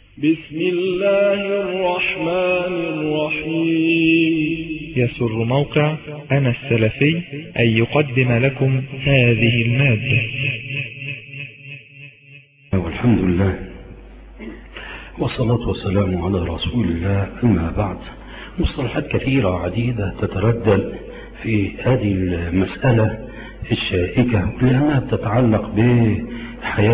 بسم الله الرحمن الرحيم. يسر موقع أنا السلفي أن يقدم لكم هذه المادة. والحمد لله والصلاة والسلام على رسول الله. أما بعد، مصطلحات كثيرة وعديدة تتردد في هذه المسألة الشائكة لأنها بتتعلق بحياة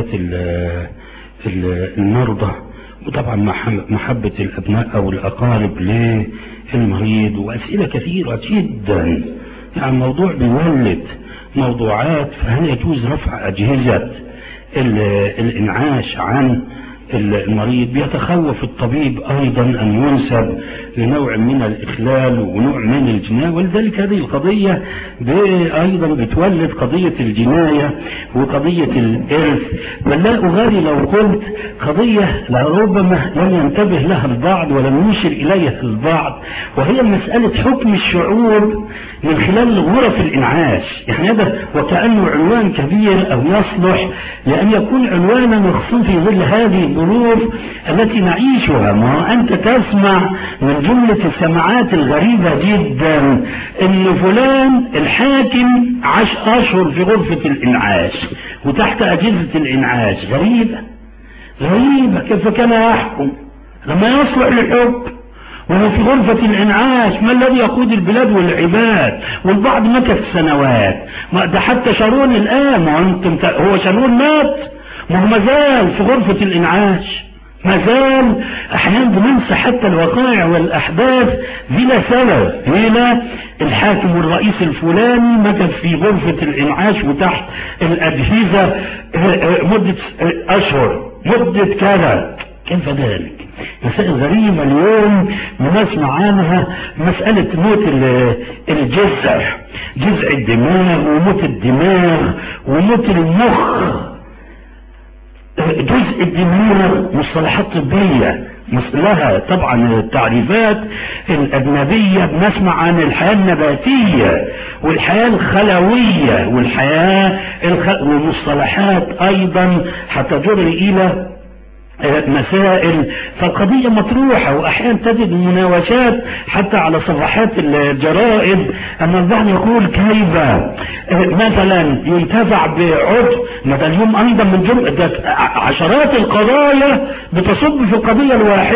المرضى، وطبعا محبة الأبناء أو الأقارب للمريض، وأسئلة كثيرة جدا. يعني الموضوع بيولد موضوعات. فهل يجوز رفع أجهزة الإنعاش عن المريض؟ بيتخوف الطبيب أيضا أن ينسب لنوع من الإخلال ونوع من الجناية، ولذلك هذه القضية أيضا بتولد قضية الجناية وقضية الإرث. بل لا أغالي لو قلت قضية لربما لم ينتبه لها البعض ولم يشر إليها البعض، وهي مسألة حكم الشعور من خلال غرف الإنعاش. يعني هذا وكأنه عنوان كبير أو يصلح لأن يكون عنوانا مخصوص في ظل هذه الظروف التي نعيشها. ما أنت تسمع من جملة السماعات الغريبة جدا إن فلان الحاكم 10 أشهر في غرفة الإنعاش وتحت أجهزة الإنعاش. غريبة كيف كان يحكم لما يصلح للحكم وهو في غرفة الإنعاش؟ ما الذي يقود البلاد والعباد؟ والبعض مكث سنوات. ده حتى شارون الآن، هو شارون مات، ما زال في غرفة الإنعاش، ما زال. أحيانا بننسى حتى الوقائع والأحداث بلا سبب. هنا الحاكم والرئيس الفلاني مكث في غرفة الإنعاش وتحت الأجهزة مدة أشهر، مدة كذا. كيف ذلك؟ مسائل غريبة اليوم بنسمع عنها. مسألة موت جذع الدماغ، وموت الدماغ، وموت المخ. جزء الدماغ مصطلحات طبية لها طبعا التعريفات الأجنبية. بنسمع عن الحياة النباتية والحياة الخلوية والحياة ومصطلحات أيضا هتجر إلى مسائل. فالقضية مطروحة، وأحيانا تجد مناوشات حتى على صفحات الجرائد أن البعض يقول كيف مثلا ينتفع بعضو. مثلا اليوم أيضا من جملة عشرات القضايا بتصب في القضية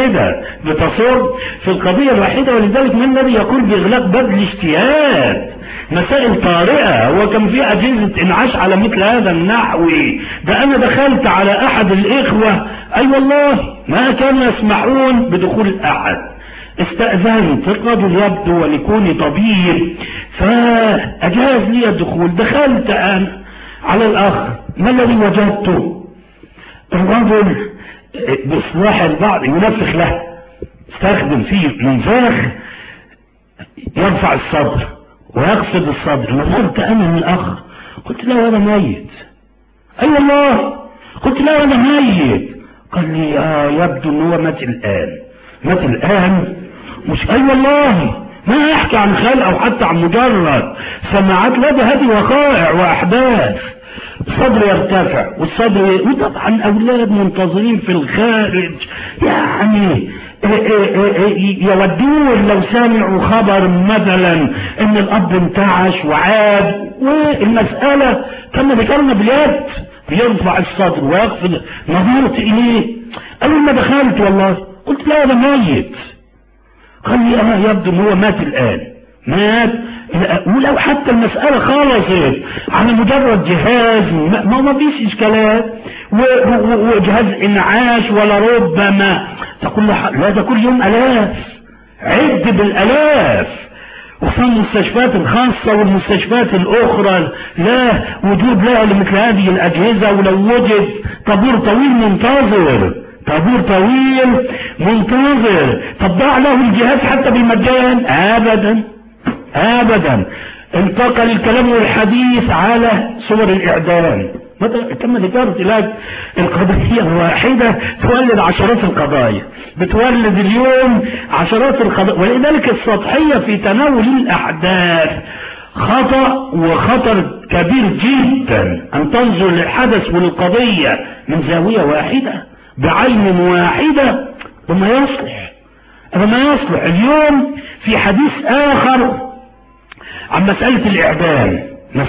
الواحدة، ولذلك من الذي يقول بإغلاق باب الاجتهاد؟ مسائل طارئة. وكم في أجهزة إنعاش على مثل هذا النحو. ده أنا دخلت على أحد الإخوة، أي والله ما كانوا يسمحون بدخول أحد. استأذنت الرجل يبدو ولكوني طبيب فأجاز لي الدخول. دخلت أنا على الأخ، ما الذي وجدته؟ الرجل بإصلاح البعض ينفخ له، استخدم فيه منفاخ يرفع الصدر ويقصد الصدر. نظرت أنا من الأخ قلت له أنا ميت. أي والله قلت له أنا ميت. قال لي يبدو أنه مات الآن. مش أي والله ما أحكي عن خلق أو حتى عن مجرد سماعات. لا، ده هذه وقائع وأحداث. الصدر يرتفع والصدر، وطبعا أولاد منتظرين في الخارج يعني يودون لو سمعوا خبر مثلا ان الاب انتعش وعاد، والمسألة كما ذكرنا باليد بيرفع الصدر ويخفض. نظرت اليه اول ما دخلت والله قلت لا ده ميت. قال لي يبدو ان هو مات الان، مات. ولو حتى المسألة خلصت على مجرد جهاز ما فيش اشكالات وجهاز انعاش ولا ربما تقول لا، ده كل يوم الاف، عد بالالاف. وفي المستشفيات الخاصة والمستشفيات الاخرى لا وجود لها لمثل هذه الاجهزة، ولو وجد طابور طويل منتظر. طب ضاع له الجهاز حتى بالمجان؟ ابدا. انتقل الكلام والحديث على صور الاعدام. كما ذكرت لك القضية الواحدة تولد عشرات القضايا، بتولد اليوم عشرات القضايا. ولذلك السطحية في تناول الأحداث خطأ وخطر كبير جدا. أن تنظر للحدث والقضية من زاوية واحدة بعين واحدة وما يصلح. هذا ما يصلح. اليوم في حديث آخر عن مسألة الإعدام،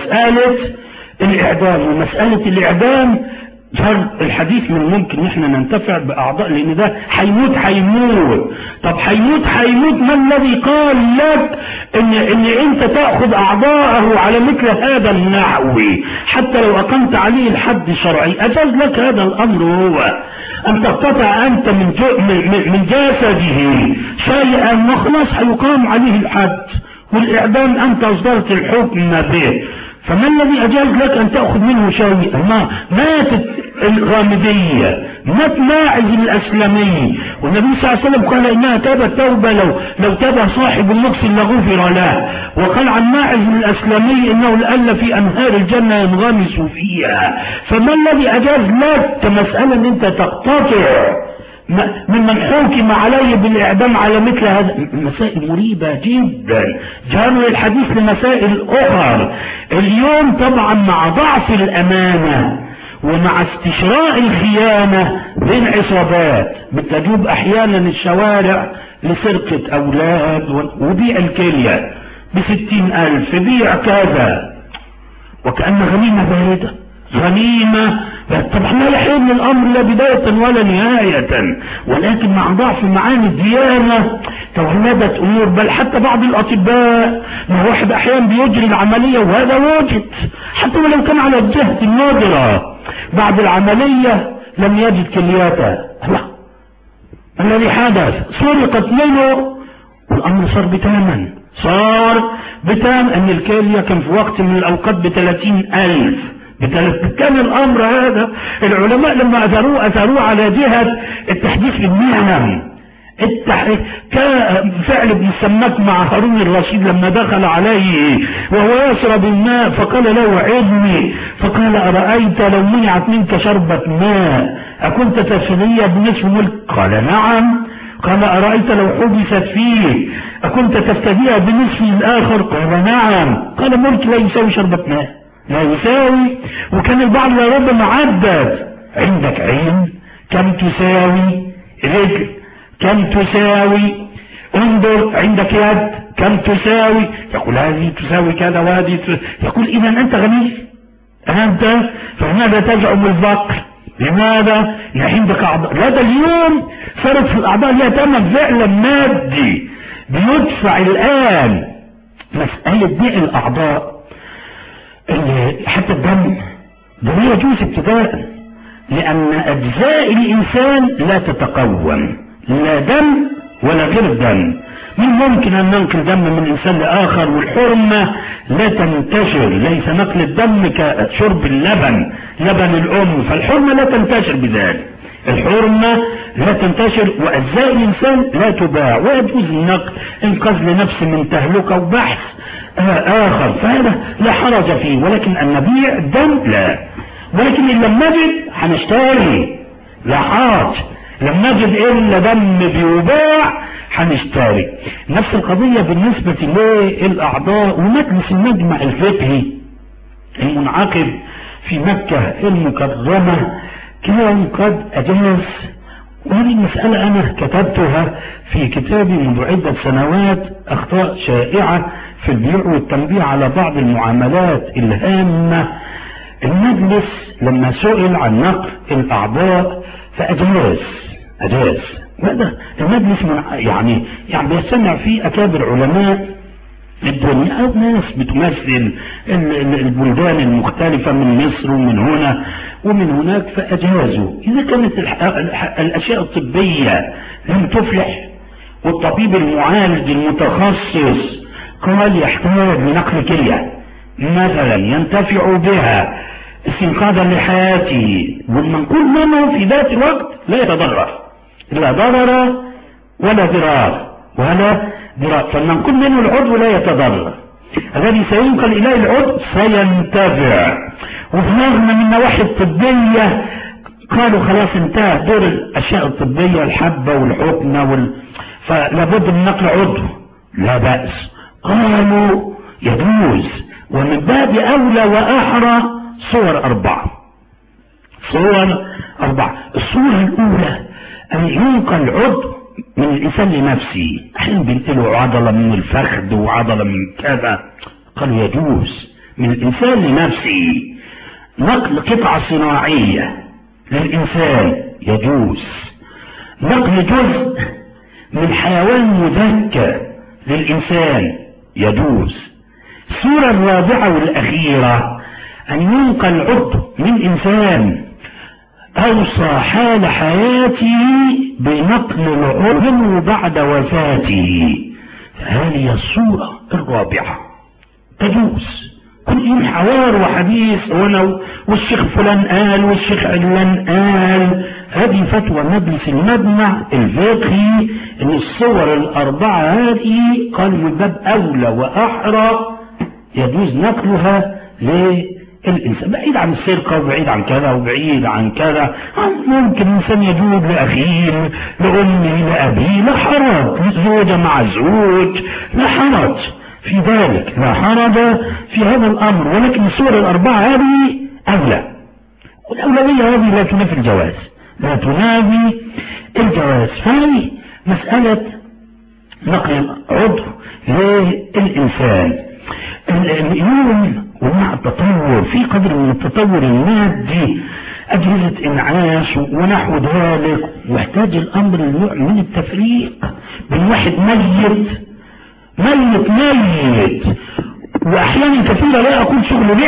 ومسألة الإعدام الحديث من ممكن احنا ننتفع بأعضاء، لأن ده هيموت. طب هيموت، ما الذي قال لك ان انت تأخذ أعضاءه على مثل هذا النحو حتى لو أقمت عليه الحد الشرعي؟ أجاز لك هذا الأمر هو أن تقتطع أنت من جسده شيئا وخلاص هيقام عليه الحد والإعدام، أنت أصدرت الحكم به. فما الذي أجاز لك أن تأخذ منه شيئا؟ ماتت الغامدية، مات ماعز الأسلمي، والنبي صلى الله عليه وسلم قال إنها تابت توبة لو تاب صاحب النقص لغفر له. وقال عن ماعز الأسلمي إنه لألا في أنهار الجنة ينغمس فيها. فما الذي أجاز لك كمسألة أن أنت تقتطع ممن حكم عليه بالإعدام على مثل هذا؟ مسائل مريبة جدا. جعلوا الحديث لمسائل أخرى. اليوم طبعا مع ضعف الأمانة ومع استشراء الخيانة بين عصابات بتجوب أحيانا الشوارع لسرقة أولاد وبيع الكلية ب60,000، بيع كذا وكأن غنيمة باردة، غنيمة. طبعا لا يحل الأمر لا بداية ولا نهاية، ولكن مع ضعف معاني الديانة تولدت أمور. بل حتى بعض الأطباء، ما واحد أحيانا بيجري العملية وهذا وجد حتى ولو كان على الجهة النادرة، بعد العملية لم يجد كلياته. الذي حدث سرقت منه، والأمر صار بتمن أن الكلية كان في وقت من الأوقات ب30,000. كان الأمر هذا العلماء لما أثروه على جهة التحديث بالمهنم، كفعل ابن السماك مع هارون الرشيد لما دخل عليه وهو يشرب الماء فقال له عدني، فقال أرأيت لو منعت منك شربة ماء أكنت تشتري بنصف ملك؟ قال نعم. قال أرأيت لو حبست فيه أكنت تفتديها بنصف الآخر؟ قال نعم. قال ملك لا يساوي شربة ماء، لا يساوي. وكان البعض ربما عدد، عندك عين كم تساوي؟ رجل كم تساوي؟ انظر عندك يد كم تساوي؟ يقول هذه تساوي كذا وهذه يقول إذا أنت غني أنت، فلماذا تزعم الفقر؟ لماذا؟ عندك أعضاء. هذا اليوم صارت في الأعضاء لها ثمن فعلا مادي بيدفع الآن. مسألة بيع الأعضاء حتى الدم ده لا يجوز ابتداء، لأن أجزاء الإنسان لا تتقوم، لا دم ولا غير دم. من ممكن أن ننقل دم من إنسان لآخر، والحرمة لا تنتشر. ليس نقل الدم كشرب اللبن، لبن الأم، فالحرمة لا تنتشر بذلك. الحرمة لا تنتشر، وأجزاء الإنسان لا تباع، ويجوز النقل إنقاذ لنفس من تهلكة وبحث آخر، فهذا لا حرج فيه. ولكن أن نبيع دم لا. ولكن إن لم نجد هنشتري، لا حرج. لم نجد إلا دم بيباع هنشتري. نفس القضية بالنسبة للأعضاء. ومجلس المجمع الفقهي المنعقد في مكة المكرمة كان قد أجاز، وهذه المسألة أنا كتبتها في كتابي منذ عدة سنوات، أخطاء شائعة في البيع والتنبيه على بعض المعاملات الهامة. المجلس لما سئل عن نقل الأعضاء فأجاز. هذا المجلس يعني بيستمع فيه أكابر علماء الدنيا أو ناس بتمثل البلدان المختلفة من مصر ومن هنا ومن هناك، فأجازوا. إذا كانت الأشياء الطبية لم تفلح والطبيب المعالج المتخصص قال يحتاج لنقل كلية مثلا ينتفع بها استنقاذا لحياته، والمنقول منه في ذات الوقت لا يتضرر، لا ضرر ولا ضرار فالمنقول منه العضو لا يتضرر. الذي سينقل إليه العضو سينتفع. وفرغنا من النواحي الطبية قالوا خلاص انتهى دور الأشياء الطبية، الحبة والحقنة فلابد من نقل عضو، لا بأس. قالوا يجوز، ومن باب أولى وأحرى صور أربعة. الصورة الأولى أن ينقل عضو من الإنسان لنفسه، أحيانا بينقلوا عضلة من الفخذ وعضلة من كذا، قالوا يجوز من الإنسان لنفسه. نقل قطعة صناعية للإنسان يجوز. نقل جزء من حيوان مذكى للإنسان يجوز. الصورة الرابعة والأخيرة أن ينقل عضو من إنسان أوصى حال حياته بنقل العضو بعد وفاته، هذه الصورة الرابعة تجوز. كل يوم حوار وحديث، وانا والشيخ فلان قال والشيخ علان قال. هذه فتوى مجلس المجمع الفقهي ان الصور الاربعة هذه قال من باب اولى واحرى يجوز نقلها للانسان، بعيد عن السرقة وبعيد عن كذا وبعيد عن كذا. ممكن الانسان يجوز لاخيه لامه لابيه، لا حرج. زوجة مع زوج لا حرج في ذلك، لا حرج في هذا الامر. ولكن الصور الاربعة هذه اولى، والاولوية هذه لا تنافي الجواز، لا تنافي الجواز. فهذه مسألة نقل عضو للإنسان. اليوم ومع التطور في قدر من التطور المادي، أجهزة إنعاش ونحو ذلك، واحتاج الأمر لنوع من التفريق بين واحد ميت وأحيانا كثيرة لا أقول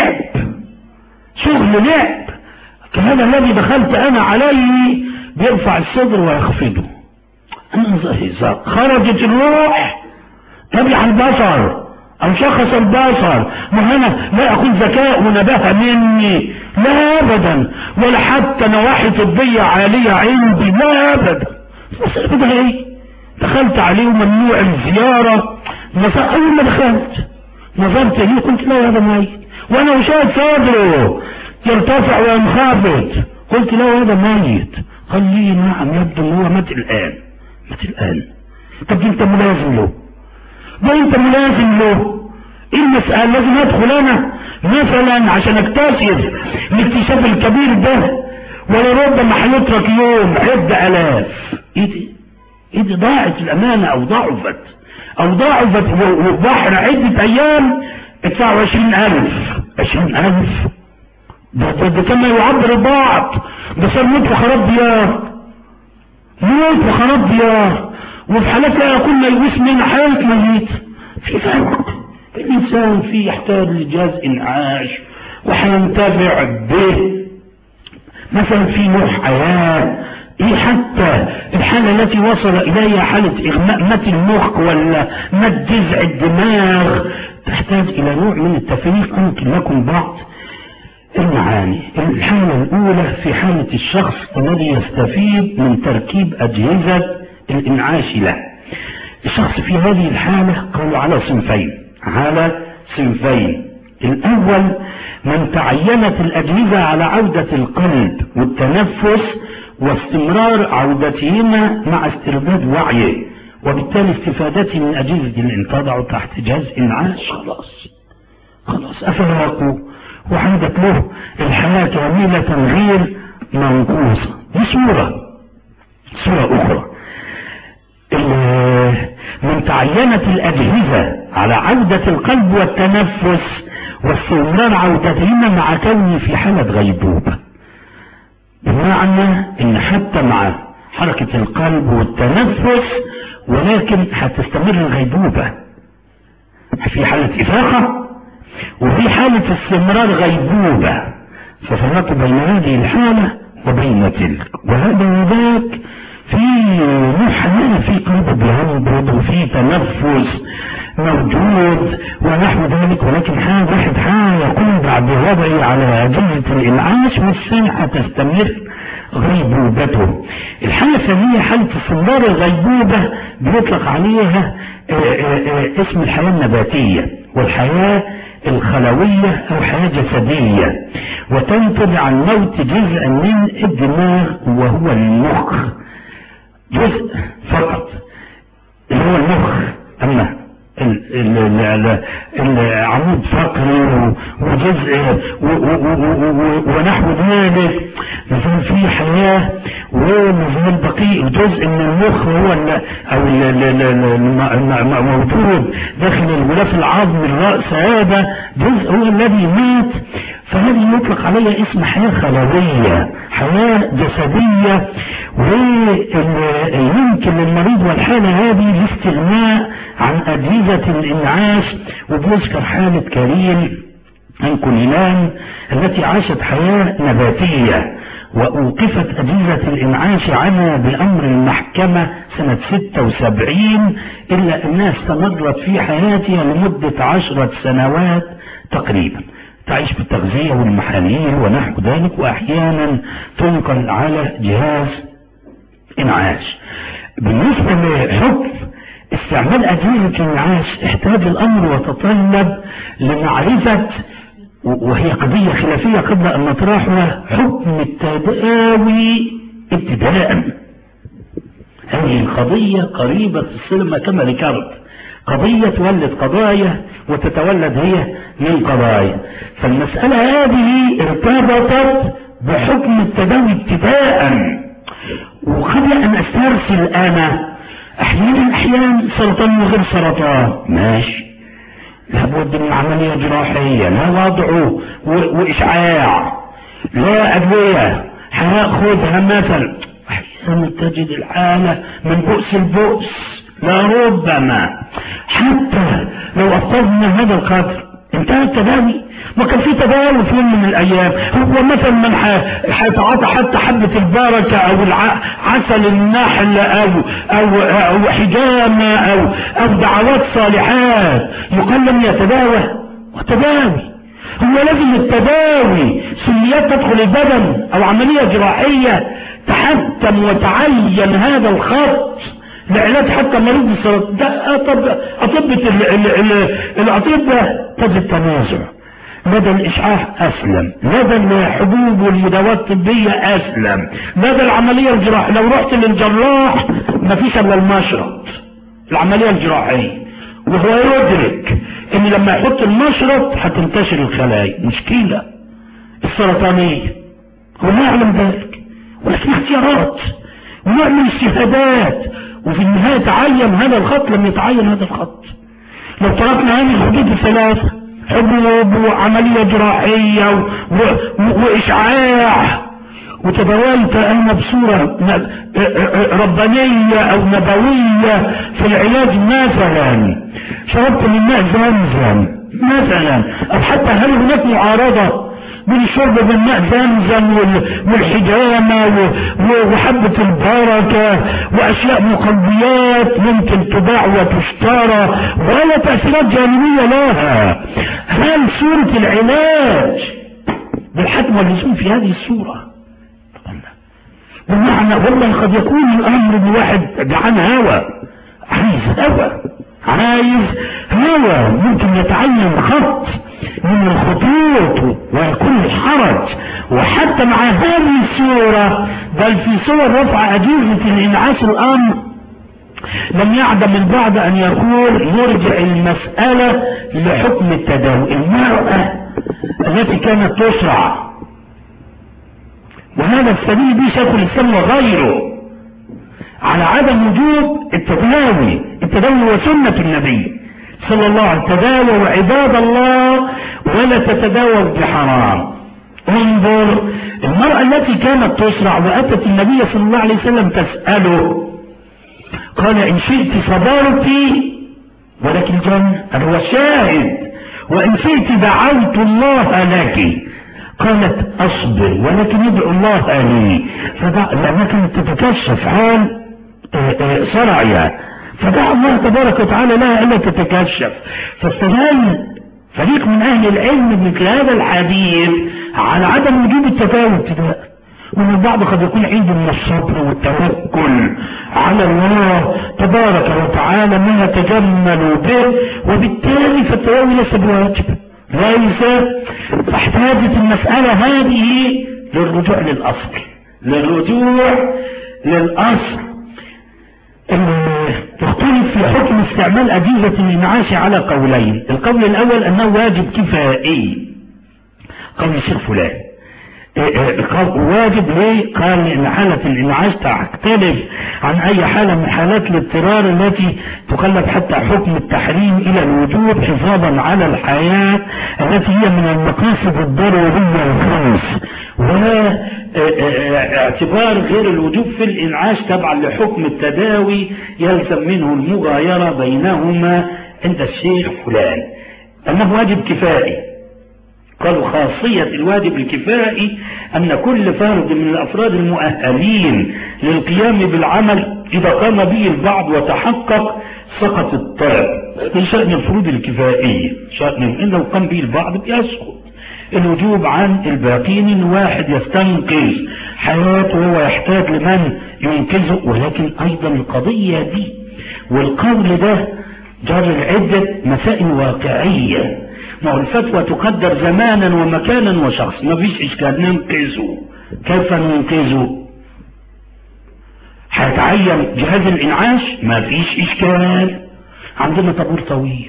شغل لعب كهذا الذي دخلت أنا عليه بيرفع الصدر ويخفضه. إذا خرجت الروح تبع البصر أو شخص البصر، ما أنا لا أقول ذكاء ونباهة مني، لا أبدا، ولا حتى نواحي طبية عالية عندي، لا أبدا. بدها إيه؟ دخلت عليه وممنوع الزيارة. أول ما دخلت نظرت ليه قلت لا هذا ميت، وأنا أشاهد صدره يرتفع وينخفض، قلت له هذا ميت. قال لي نعم يبدو ان هو مات الان. طب انت ملازم له، ايه المسألة؟ لازم ادخل انا مثلا عشان اكتشف الاكتشاف الكبير ده، ولربما هيترك يوم عدة الاف. ايه دي ضاعت الامانة او ضعفت وبحر عدة ايام ادفعوا 20,000 ده كما يعبر البعض، ده صار موت وخراب ديار، وفي حالات لا يكون ميؤوس من حالة ميت. في فرق، الإنسان فيه يحتاج لجهاز إنعاش وحينتفع به، مثلا في نوع حياة حتى الحالة التي وصل إليها حالة إغماء مات المخ ولا مات جذع الدماغ، تحتاج إلى نوع من التفريق. ممكن لكم بعض المعاني. الحالة الأولى في حالة الشخص الذي يستفيد من تركيب أجهزة الإنعاش له. الشخص في هذه الحالة قالوا على صنفين. الأول من تعينت الأجهزة على عودة القلب والتنفس واستمرار عودتهما مع استرداد وعيه، وبالتالي استفادته من أجهزة الانتظع تحت جهاز إنعاش، خلاص أفرقوا وعندك له الحياة كاملة غير منقوصة. دي صورة أخرى. من تعينت الأجهزة على عودة القلب والتنفس واستمرار عودتهما مع كونه في حالة غيبوبة، بمعنى ان حتى مع حركة القلب والتنفس ولكن هتستمر الغيبوبة، في حالة إفاقة وفي حالة استمرار غيبوبة. ففرقوا بين هذه الحالة وبين تلك، وهذا وذاك في محنة، في قلب بينبض وفي تنفس موجود ونحو ذلك، ولكن واحد يقوم بعد وضعه على أجهزة الإنعاش والساعة تستمر غيبوبته. الحالة الثانية حالة استمرار الغيبوبة بيطلق عليها اسم الحياة النباتية والحياة الخلوية أو حياة جسدية، وتنتج عن موت جزء من الدماغ وهو المخ، جزء فقط اللي هو المخ. أما عمود فقري وجزء ونحو ذلك، مثلا في حياة ومثلا بقي جزء من المخ هو او موجود داخل الغلاف العظمي الرأس، هذا جزء هو الذي مات. فهذه يطلق عليها اسم حياة خلوية، حياة جسدية، ويمكن للمريض والحالة هذه الاستغناء عن أجهزة الإنعاش. وبيذكر حالة كريم عن كليلان التي عاشت حياة نباتية وأوقفت أجهزة الإنعاش عنها بأمر المحكمة سنة 76، إلا أنها استمرت في حياتها لمدة 10 سنوات تقريبا، تعيش بالتغذية والمحاليل ونحو ذلك، وأحيانا تنقل على جهاز إنعاش. بالنسبة لحكم استعمال أجهزة الإنعاش احتاج الأمر وتطلب لمعرفة، وهي قضية خلافية قبل أن نطرحها، حكم التداوي ابتداء. هذه القضية قريبة الصلة كما ذكرت، قضية تولد قضايا وتتولد هي من قضايا. فالمسألة هذه ارتبطت بحكم التداوي ابتداء. وقبل أن أسترسل أنا أحيانا سرطان وغير سرطان ماشي، لابد من عملية جراحية، لا وضع وإشعاع، لا أدوية هناخدها مثلا، أحيانا تجد الحالة من بؤس البؤس، لا ربما حتى لو أفضلنا هذا القدر انتهى التداوي. وكان في تداوي في يوم من الأيام، هو مثلا من هيتعاطى حتى حبة البركة أو عسل النحل أو حجامة أو دعوات صالحات يقال لم يتداوى وتداوي. هو لازم التداوي سميات تدخل البدن أو عملية جراحية تحتم وتعين هذا الخط لعلاج حتى مريض السرطان. ده أطباء الأطباء تجد تنازع، لدى الإشعاع أسلم، لدى الحبوب والمداوات الطبية أسلم، لدى العملية الجراحية لو رحت للجراح مفيش إلا المشرط العملية الجراحية، وهو يدرك إن لما يحط المشرط هتنتشر الخلايا مشكلة السرطانية، هو لا يعلم ذلك، ولكن اختيارات ونعمل اجتهادات، وفي النهاية تعين هذا الخط لم يتعين هذا الخط. لو تركنا هذه الحدود الثلاثة، حبوب وعملية جراحية وإشعاع، وتداولت أنا بصورة ربانية أو نبوية في العلاج، مثلا شربت من ماء زمزم مثلا، أو حتى هل هناك معارضة بين الشرب بالماء زمزم والحجامة وحبة البركة وأشياء مقضيات ممكن تباع وتشترى ولا تأثيرات جانبية لها؟ هل صورة العلاج بالحتم واللزوم في هذه الصورة؟ بمعنى والله قد يكون الأمر بواحد جعان هوى، عايز هوى ممكن يتعين خط من الخطوط ويكون الحرج. وحتى مع هذه الصورة بل في صور رفع أجهزة الإنعاش الأمر لم يعدم البعض أن يقول يرجع المسألة لحكم التداوي. المرأة التي كانت تسرع، وهذا السبيل به شيخ الإسلام وغيره على عدم وجوب التداوي. التداوي هو سنة النبي صلى الله عليه وسلم، تداووا عباد الله ولا تتداووا بحرام. انظر المرأة التي كانت تسرع وأتت النبي صلى الله عليه وسلم تسأله، قال إن شئت صبرت ولكن الجنة، هو شاهد، وإن شئت دعوت الله لك. قالت أصبر ولكن ادعو الله لي، لأنها كانت تتكشف حال صرعها، فدعا الله تبارك وتعالى لها ألا تتكشف. فاستدل فريق من أهل العلم مثل هذا الحديث على عدم وجوب التداوي ابتداء، وأن البعض قد يكون عنده من الصبر والتوكل على الله تبارك وتعالى ما يتجمل به، وبالتالي فالتداوي ليس بواجب، ليس. فاحتاجت المسألة هذه للرجوع للأصل. تختلف في حكم استعمال أجهزة الإنعاش على قولين. القول الأول أنه واجب كفائي، قول الشيخ فلان واجب. ليه؟ قال إن حالة الإنعاش تختلف عن أي حالة من حالات الاضطرار التي تقلب حتى حكم التحريم إلى الوجوب حفاظا على الحياة التي هي من المقاصد الضرورية الخمس، ولا اعتبار غير الوجوب في الإنعاش تبعا لحكم التداوي يلزم منه المغايرة بينهما عند الشيخ فلان أنه واجب كفائي. قالوا خاصية الواجب الكفائي أن كل فرد من الأفراد المؤهلين للقيام بالعمل إذا قام به البعض وتحقق سقط الطلب. من شأن الفروض الكفائية شأن إن لو قام به البعض يسقط الوجوب عن الباقين. إن واحد يستنقذ حياته وهو يحتاج لمن ينقذه، ولكن أيضا القضية دي والقول ده جر عدة مسائل واقعية. ما هو الفتوى تقدر زمانا ومكانا وشخص، ما فيش إشكال ننقذه. كيف ننقذه؟ هيتعين جهاز الإنعاش؟ ما فيش إشكال. عندنا طابور طويل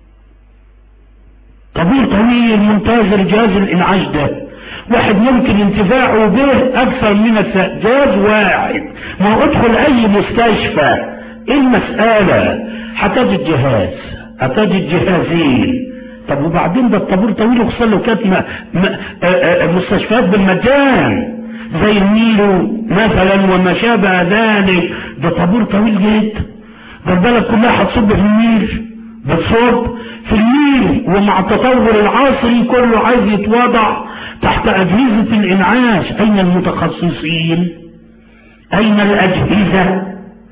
منتظر جهاز الإنعاش ده، واحد ممكن انتفاعه به أكثر من جهاز واحد. ما هو ادخل أي مستشفى، إيه المسألة؟ هتجد جهاز، هتجد جهازين. طب وبعدين ده الطابور طويل، وخصوصا لو كانت مستشفيات بالمجان زي النيلو مثلا وما شابه ذلك، ده طابور طويل جدا. ده البلد كلها هتصب في النيل، بتصب في النيل، ومع التطور العصري كله عايز يتوضع تحت أجهزة الإنعاش. أين المتخصصين؟ أين الأجهزة؟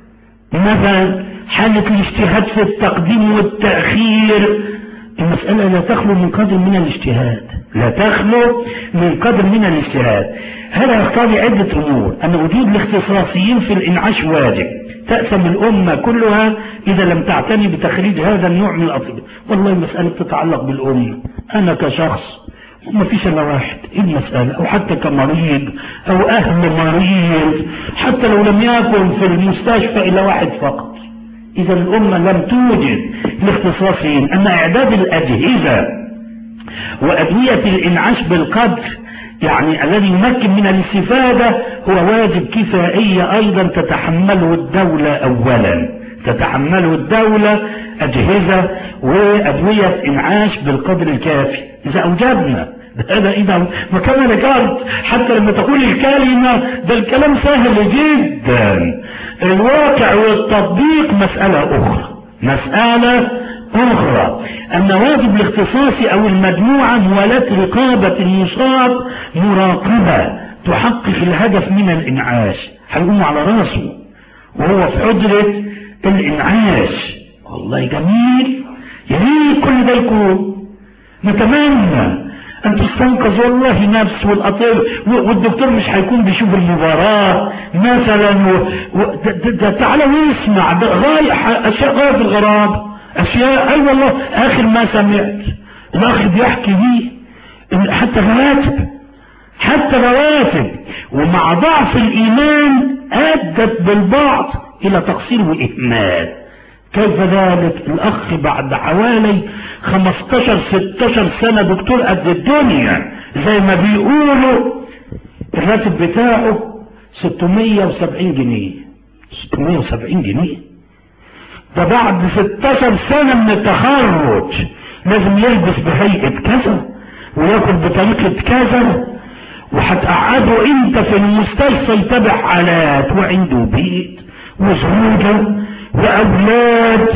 مثلا حالة الاجتهاد في التقديم والتأخير، المسألة لا تخلو من قدر من الاجتهاد، لا تخلو من قدر من الاجتهاد. هذا يقتضي عدة أمور. أن وجود الاختصاصيين في الإنعاش واجب، تأثم الأمة كلها إذا لم تعتني بتخريج هذا النوع من الأطباء. والله المسألة تتعلق بالأمة، أنا كشخص ما فيش إلا واحد، إيه المسألة؟ أو حتى كمريض أو أهل مريض، حتى لو لم يكن في المستشفى إلا واحد فقط. إذا الأمة لم توجد الاختصاصيين. أما إعداد الأجهزة وأدوية الإنعاش بالقدر يعني الذي يمكن من الاستفادة هو واجب كفائي أيضا تتحمله الدولة. أولا تتحمله الدولة أجهزة وأدوية إنعاش بالقدر الكافي. إذا أوجدنا هذا، إذا ما كما ذكرت حتى لما تقول الكلمة ده الكلام سهل جدا، الواقع والتطبيق مسألة أخرى. أن واجب الاختصاص أو المجموعة موالاة رقابة المصاب مراقبة تحقق الهدف من الإنعاش. هيقوم على راسه وهو في حجرة الإنعاش. والله جميل، يريد كل ده يكون. نتمنى أن تستنقذ والله نفس والأطيب، والدكتور مش هيكون بيشوف المباراة مثلا تعالى ويسمع أشياء غاية في الغراب، أشياء أي والله. آخر ما سمعت الأخ بيحكي بيه حتى رواتب ومع ضعف الإيمان أدت بالبعض إلى تقصير وإهمال. كيف ذلك؟ الأخ بعد حوالي 15-16 سنة دكتور قد الدنيا زي ما بيقولوا، الراتب بتاعه 670 جنيه. 670 جنيه ده بعد 16 سنة من التخرج لازم يلبس بهيئة كذا وياكل بطريقة كذا، وهتقعده انت في المستشفى يتابع حالات، وعنده بيت وزوجة وأولاد،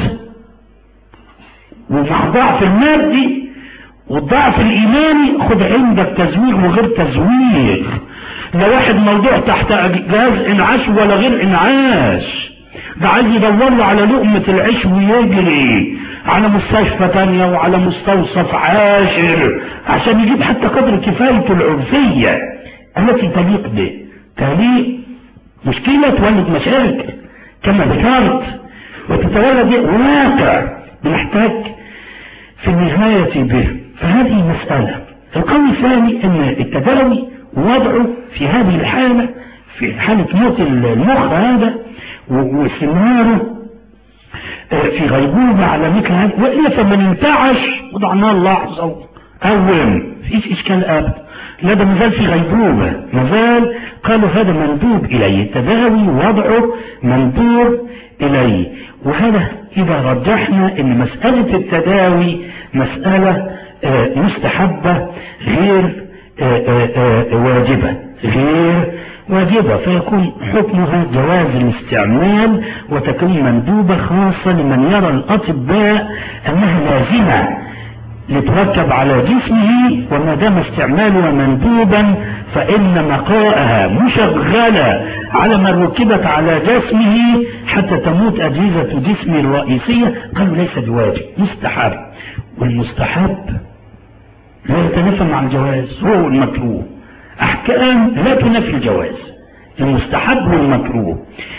ومع ضعف المادي والضعف الإيماني خد عندك تزويغ وغير تزويغ. لا واحد موضوع تحت جهاز إنعاش ولا غير إنعاش، ده عايز يدور له على لقمة العيش ويجري على مستشفى تانية وعلى مستوصف عاشر عشان يجيب حتى قدر كفايته العرفية التي تليق به. تليق مشكلة تولد مشاكل كما ذكرت، وتتولد واقع بنحتاج في النهاية به. فهذه مسألة. القول الثاني أن التداوي وضعه في هذه الحالة، في حالة موت المخ هذا واستمراره، في غيبوبة على مثل هذا، وإلا فمن انتعش وضعناه اللحظة أول فيش إشكال أبدا. لا ده مازال في غيبوبة، مازال قالوا هذا مندوب إليه، التداوي وضعه مندوب إليه. وهذا إذا رجحنا أن مسألة التداوي مسألة مستحبة غير واجبة، غير واجبة، فيكون حكمها جواز الاستعمال وتكون مندوبة، خاصة لمن يرى الأطباء أنها لازمة لتركب على جسمه، وما دام استعمالها مندوبا فإن بقاءها مشغلة على ما ركبت على جسمه حتى تموت أجهزة جسمه الرئيسية، قالوا ليس بواجب، مستحب. والمستحب لا يتنافى مع الجواز، هو المكروه، أحكام لا تنافي الجواز، المستحب والمكروه.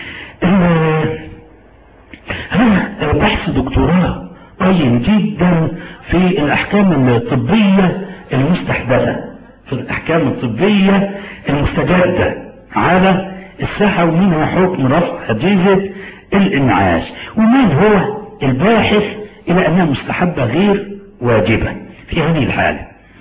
هذا بحث دكتوراه قيم جدا في الأحكام الطبية المستحدثة، في الأحكام الطبية المستجدة على الساحة، ومنها حكم رفع أجهزة الإنعاش، ومن هو الباحث إلى أنها مستحبة غير واجبة في هذه الحالة.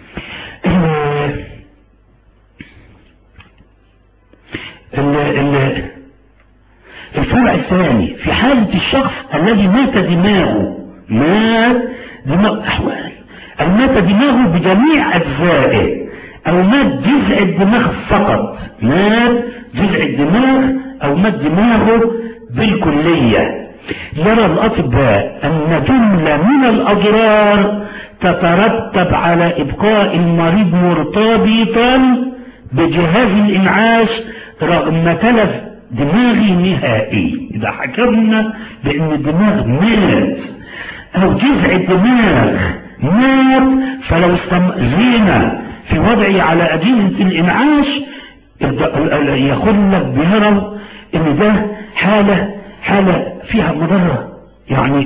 الفرع الثاني في حالة الشخص الذي مات دماغه، أحوال مات دماغه بجميع أجزائه، أو مات جزء الدماغ فقط، مات جزء الدماغ أو مات دماغه بالكلية. يرى الأطباء أن جملة من الأضرار تترتب على إبقاء المريض مرتبطا بجهاز الإنعاش رغم تلف دماغي نهائي. إذا حكمنا بأن الدماغ مات أو جزء الدماغ مات، فلو استمرينا في وضعه على أجهزة الإنعاش يقول لك بيروا إن ده حالة فيها مضرة، يعني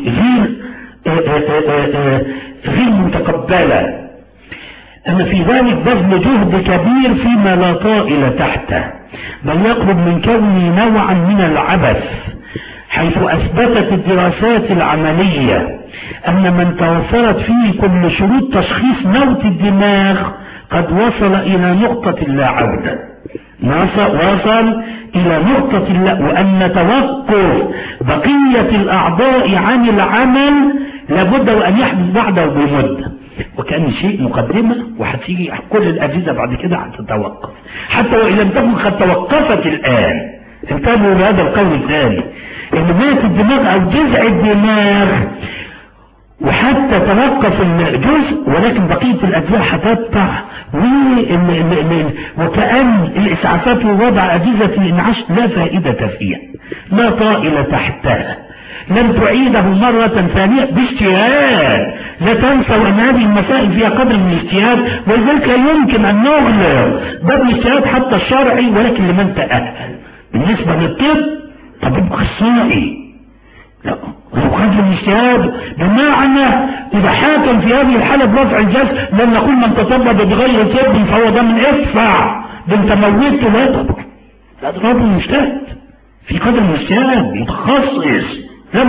غير متقبلة. أن في ذلك بذل جهد كبير فيما لا طائل تحته، بل يقرب من كونه نوعا من العبث، حيث أثبتت الدراسات العملية أن من توفرت فيه كل شروط تشخيص موت الدماغ قد وصل إلى نقطة لا عودة، وصل إلى نقطة لا، وأن توقف بقية الأعضاء عن العمل لابد وأن يحدث بعده بمدة، وكأن شيء مقدمة وهتيجي كل الأجهزة بعد كده هتتوقف، حتى وإن لم تكن قد توقفت الآن. انتبهوا لهذا القول الثاني، إن مات الدماغ أو جزء الدماغ وحتى توقف الجزء، ولكن بقية الأجزاء هتتبع، وكأن الإسعافات ووضع أجهزة الإنعاش لا فائدة فيها، لا طائل تحتها، لن تعيده مرة ثانية باجتهاد. لا تنسوا أن هذه المسائل فيها قدر من الاجتهاد، ولذلك لا يمكن أن نغلق باب الاجتهاد حتى الشرعي، ولكن لمن تأهل. بالنسبة للطب طبيب أخصائي لا قدر الاجتهاد، بمعنى إذا حاكم في هذه الحالة برفع الجزء لن نقول من تطبب بغير طب فهو ده من ادفع، ده انت موته، لا طبعا، لا ده راجل مجتهد في قدر الاجتهاد، متخصص، لم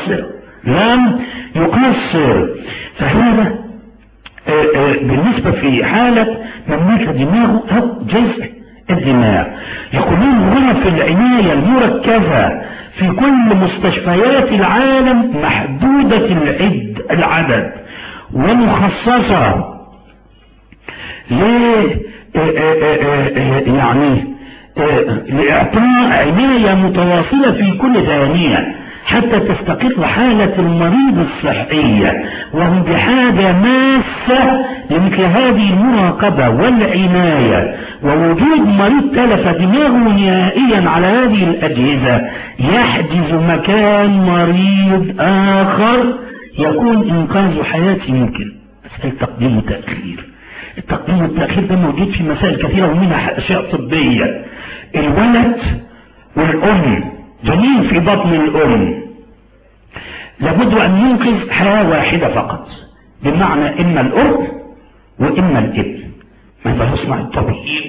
يقصر. فهذا بالنسبة في حالة من مات دماغه أو جزء الدماغ. يقولون هنا في العناية المركزة في كل مستشفيات العالم محدودة العدد ومخصصة لإعطاء عناية متواصلة في كل ثانية حتى تستقر حالة المريض الصحية، وهم بحاجة ماسة لمثل هذه المراقبة والعناية. ووجود مريض تلف دماغه نهائيا على هذه الأجهزة يحجز مكان مريض آخر يكون إنقاذ حياته يمكن. مسألة تقديم وتأخير، التقديم والتأخير ده موجود في مسائل كثيرة ومنها أشياء طبية. الولد والأم جنين في بطن الأم لابد أن ينقذ حياة واحدة فقط، بمعنى إما الأم وإما الابن. ماذا يصنع الطبيب؟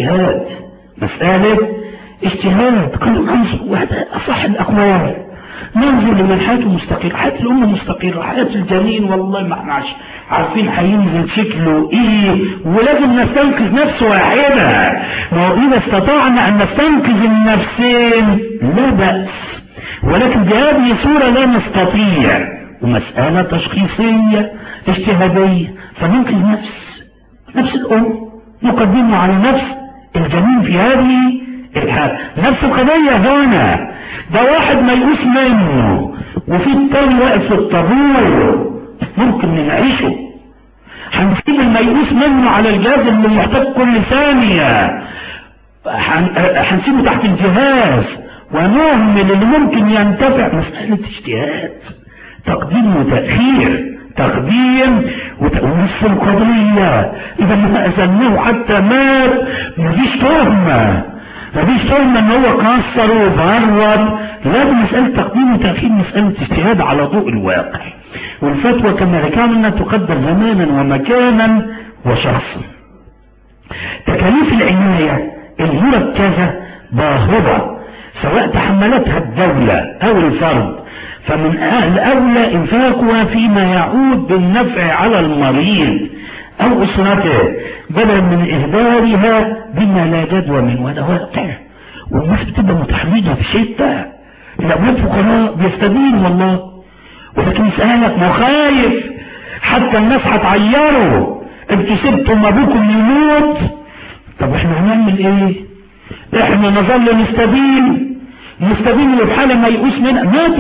مسألة اجتهاد، قالوا وهذا أصح الأقوال، ننظر لمن حياته مستقرة، حياة الأمة مستقرة، حياة الجنين والله ما احنا عارفين هينزل شكله ايه، ولازم نستنقذ نفس واحدة. ما هو إذا استطعنا أن نستنقذ النفسين لا بأس، ولكن بهذه الصورة لا نستطيع، ومسألة تشخيصية اجتهادية، فننقذ نفس الأم نقدمه على نفس الجنين في هذه الحالة. نفس القضية هنا، ده واحد ميؤوس منه وفي التاني واقف في الطابور، ممكن ننعيشه، هنسيب الميؤوس منه على الجهاز اللي محتاج كل ثانية، هنسيبه تحت الجهاز ونهمل اللي ممكن ينتفع. مسألة اجتهاد، تقديم وتأخير، تقديم ونفس القضية. إذا ما أزلناه حتى مات مفيش تهمة ان هو قصر وفرط، لازم مسألة تقديم وتأخير، مسألة اجتهاد على ضوء الواقع. والفتوى كما ذكرنا تقدر زمانا ومكانا وشخصا. تكاليف العناية المركزة باهظة سواء تحملتها الدولة أو الفرد، فمن الأولى إنفاقها فيما يعود بالنفع على المريض أو أسرته بدلا من إهدارها بما لا جدوى منه. وهذا واقع، والناس بتبقى متحرجة بشدة. الأولاد فقراء بيستدين والله، ولكن يسألك ما خايف حتى الناس هتعيره، انتوا سبتم أبوكم يموت، طب احنا هنعمل ايه؟ احنا نظل نستدين لبحالة ما يقوس منها. مات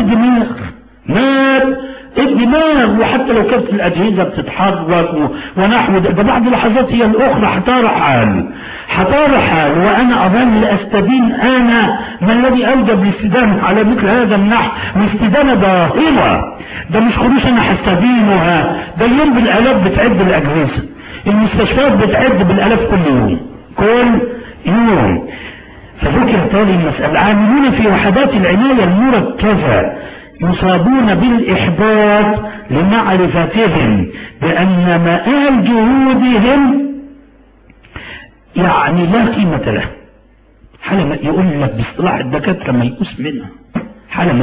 الدماغ، وحتى لو كانت الأجهزة بتتحرك ونحو ده بعد لحظات هي الأخرى هترحل، وأنا أظل أستدين. أنا ما الذي أوجب الاستدانة على مثل هذا النحو؟ الاستدانة ظاهرة، ده مش خروج أنا هستدينها، ده اليوم بالآلاف بتعد الأجهزة، المستشفيات بتعد بالآلاف كل يوم. فذكر تالي المسألة: العاملون في وحدات العناية المركزة يصابون بالإحباط لمعرفتهم بأن مآل جهودهم يعني لا قيمة له. حالة يقول لك باصطلاح الدكاترة ميؤوس منها، حالة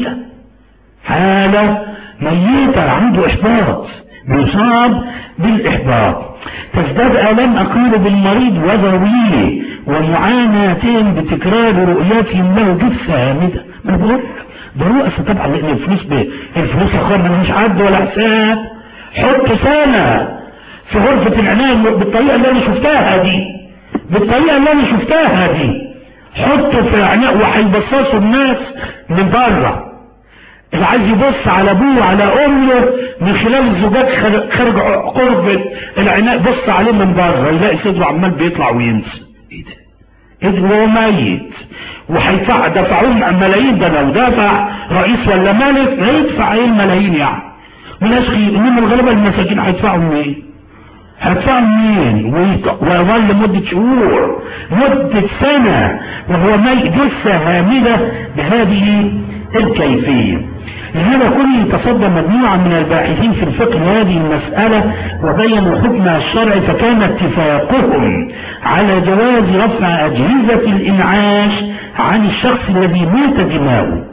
ميتة، عنده إحباط، بيصاب بالإحباط. تزداد آلام أقارب المريض وذويه ومعاناتهم بتكرار رؤياتهم له جثة هامدة. ما بقول ده رؤسة طبعا، لأن الفلوس أخوان ملهاش عد ولا حساب. حط سنة في غرفة العناية بالطريقة اللي أنا شفتها دي، حطه في العناية وهيبصصوا الناس من بره. اللي عايز يبص على ابوه وعلى امه من خلال الزجاج خارج قرب العناية، بص عليه من بره يلاقي صدره عمال بيطلع وينزل. ايه ده؟ هو ميت وهيدفع، دفعوه ملايين. ده لو دفع رئيس ولا ملك هيدفع ايه الملايين يعني؟ ملاش خير. انما الغلبة المساكين هيدفعوا منين؟ ويظل مدة شهور، مدة سنة وهو ميت، جثة هامدة بهذه الكيفية. لهذا كله تصدى مجموعة من الباحثين في الفقه هذه المسألة وبينوا حكمها الشرعي، فكان اتفاقهم على جواز رفع أجهزة الإنعاش عن الشخص الذي مات دماغه،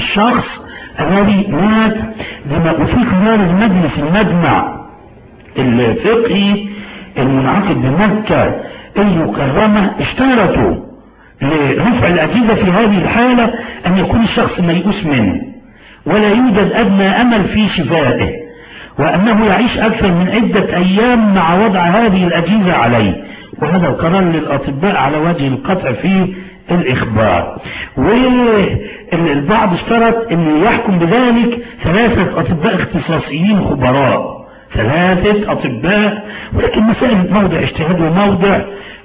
وفي قرار المجمع الفقهي المنعقد بمكة المكرمة اشترطوا لرفع الأجهزة في هذه الحالة أن يكون الشخص ميؤوس منه ولا يوجد أدنى أمل في شفائه، وأنه يعيش أكثر من عدة أيام مع وضع هذه الأجهزة عليه. وهذا القرار للأطباء على وجه القطع في الإخبار. والبعض اشترط أن يحكم بذلك 3 أطباء اختصاصيين خبراء، 3 أطباء، ولكن مسائل موضع اجتهاد وموضع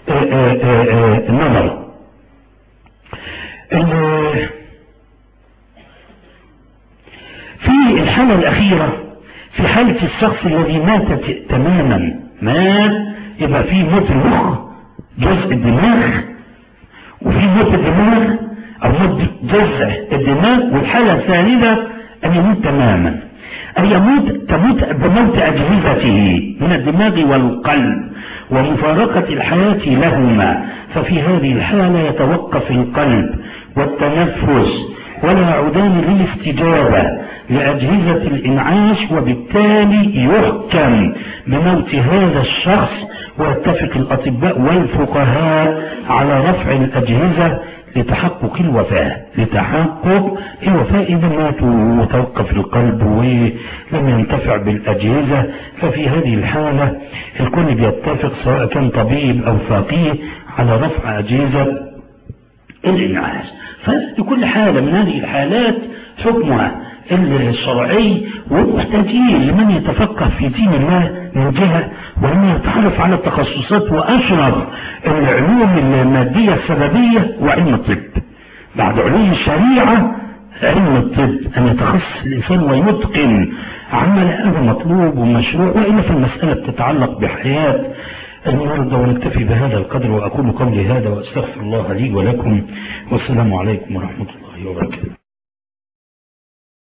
نظر. في الحالة الأخيرة، في حالة الشخص الذي مات تماما، يبقى في موت المخ، جزء الدماغ، وفي موت الدماغ أو موت جزء الدماغ. والحالة الثالثة أن يموت تماما، أن تموت بموت أجهزته من الدماغ والقلب ومفارقة الحياة لهما. ففي هذه الحالة يتوقف القلب والتنفس ولا يعودان للاستجابة لأجهزة الإنعاش، وبالتالي يحكم بموت هذا الشخص، ويتفق الأطباء والفقهاء على رفع الأجهزة لتحقق الوفاة. إذا ماتوا وتوقف القلب ولم ينتفع بالأجهزة، ففي هذه الحالة الكل بيتفق سواء كان طبيب أو فقيه على رفع أجهزة الإنعاش. فلكل حالة من هذه الحالات حكمها الشرعي، ومحتاجين لمن يتفقه في دين الله من جهة، ومن يتعرف على التخصصات وأشرف العلوم المادية السببية وعلم الطب. بعد علوم الشريعة علم الطب، أن يتخصص الإنسان ويتقن عمل هذا مطلوب ومشروع، وإلا فالمسألة بتتعلق بحياة المرضى. ونكتفي بهذا القدر، وأقول قولي هذا وأستغفر الله لي ولكم، والسلام عليكم ورحمة الله وبركاته.